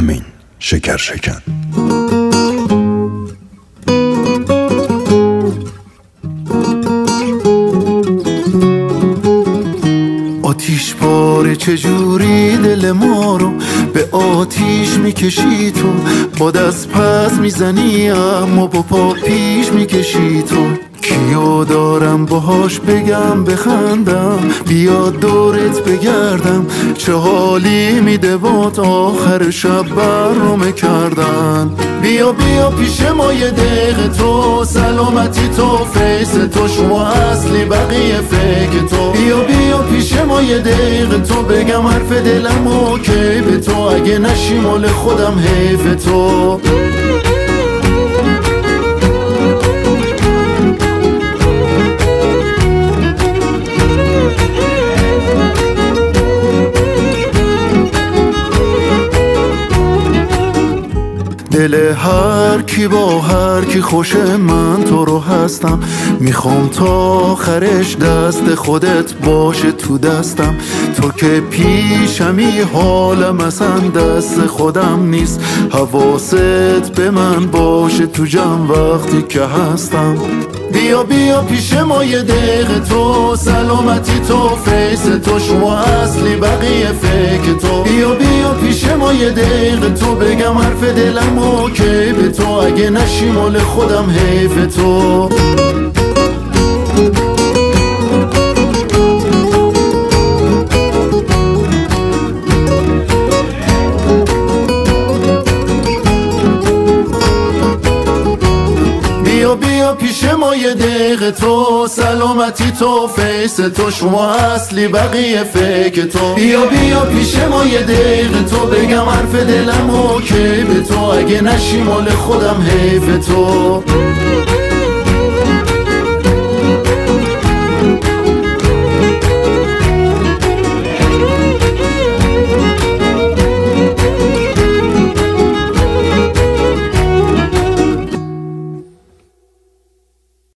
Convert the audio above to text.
همین شکر شکن. آتیش پاره چجوری دل ما رو به آتیش میکشی تو، با دست پس میزنی اما با پا پیش میکشی تو. کیو دارم باهاش بگم بخندم، بیا دورت بگردم، چه حالی میده باد آخر شب برنامه کردن. بیا بیا پیش ما یه دقیقه تو، سلامتی تو فیس تو، شما اصلی بقیه فکر تو. بیا بیا پیش ما یه دقیقه تو، بگم حرف دلم اوکی به تو، اگه نشی مال خودم حیف تو. دل هر کی با هر کی خوشه، من تو رو هستم، میخوام تا آخرش دست خودت باشه تو دستم. تو که پیشمی حالم اصلا دست خودم نیست، حواست به من باشه تو جمع وقتی که هستم. بیا بیا پیش ما یه دقیقه تو، سلامتی تو فیس تو، شما اصلی بقیه فکر تو. بیا بیا پیش ما یه دقیقه تو، بگم حرف دلم اوکی به تو، اگه نشی مال خودم حیف تو. بیا پیش ما یه دقیقه تو، سلامتی تو فیس تو، شما اصلی بقیه فکر تو. بیا بیا پیش ما یه دقیقه تو، بگم حرف دلم اوکی به تو، اگه نشی مال خودم حیف تو.